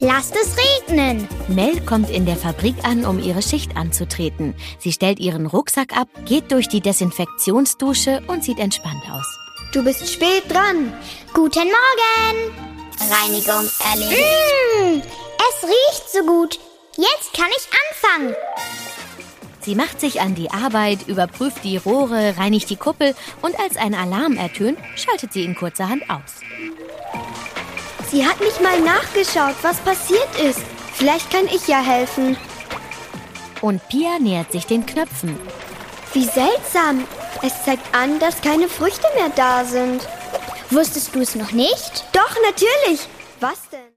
Lasst es regnen. Mel kommt in der Fabrik an, um ihre Schicht anzutreten. Sie stellt ihren Rucksack ab, geht durch die Desinfektionsdusche und sieht entspannt aus. Du bist spät dran. Guten Morgen. Reinigung erledigt. Es riecht so gut. Jetzt kann ich anfangen. Sie macht sich an die Arbeit, überprüft die Rohre, reinigt die Kuppel und als ein Alarm ertönt, schaltet sie ihn kurzerhand aus. Sie hat nicht mal nachgeschaut, was passiert ist. Vielleicht kann ich ja helfen. Und Pia nähert sich den Knöpfen. Wie seltsam. Es zeigt an, dass keine Früchte mehr da sind. Wusstest du es noch nicht? Doch, natürlich. Was denn?